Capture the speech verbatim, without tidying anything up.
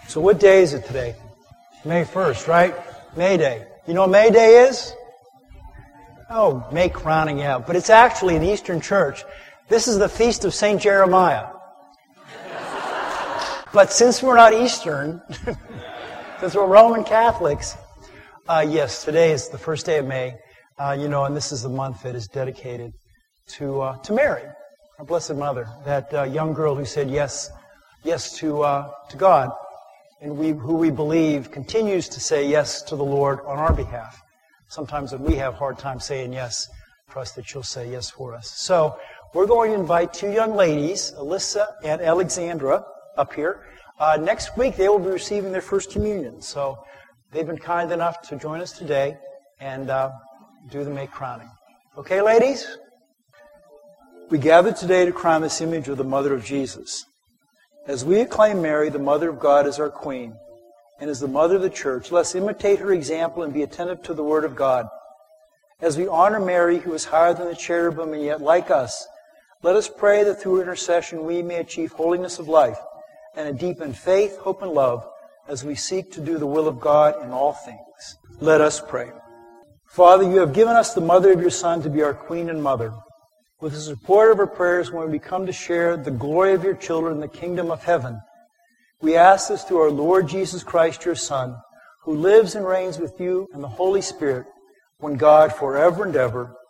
So what day is it today? May first, right? May Day. You know what May Day is? Oh, May crowning, yeah. But it's actually in the Eastern Church. This is the feast of Saint Jeremiah. But since we're not Eastern, since we're Roman Catholics, uh, yes, today is the first day of May. Uh, you know, and this is the month that is dedicated to uh, to Mary, our Blessed Mother, that uh, young girl who said yes, yes to uh, to God, and we who we believe continues to say yes to the Lord on our behalf. Sometimes when we have a hard time saying yes, trust that she'll say yes for us. So we're going to invite two young ladies, Alyssa and Alexandra, up here. Uh, next week they will be receiving their first communion. So they've been kind enough to join us today and uh, do the May crowning. Okay, ladies? We gather today to crown this image of the Mother of Jesus. As we acclaim Mary, the Mother of God, as our Queen, and as the Mother of the Church, let us imitate her example and be attentive to the Word of God. As we honor Mary, who is higher than the cherubim and yet like us, let us pray that through her intercession we may achieve holiness of life and a deepened faith, hope, and love as we seek to do the will of God in all things. Let us pray. Father, you have given us the Mother of your Son to be our Queen and Mother. With the support of our prayers, when we come to share the glory of your children in the kingdom of heaven, we ask this through our Lord Jesus Christ, your Son, who lives and reigns with you and the Holy Spirit, one God forever and ever.